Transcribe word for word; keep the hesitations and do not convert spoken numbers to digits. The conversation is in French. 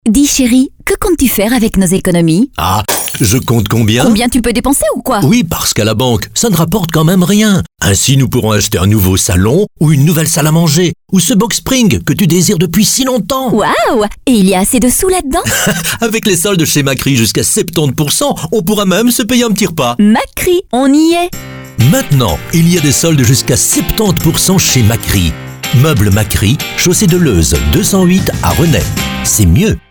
Dis chérie, que comptes-tu faire avec nos économies? Ah, je compte combien? Combien tu peux dépenser ou quoi? Oui, parce qu'à la banque, ça ne rapporte quand même rien. Ainsi, nous pourrons acheter un nouveau salon ou une nouvelle salle à manger ou ce box spring que tu désires depuis si longtemps. Waouh! Et il y a assez de sous là-dedans? Avec les soldes chez Macri jusqu'à soixante-dix pour cent, on pourra même se payer un petit repas. Macri, on y est! Maintenant, il y a des soldes jusqu'à soixante-dix pour cent chez Macri. Meubles Macri, chaussée de Leuze deux cent huit à Rennes. C'est mieux.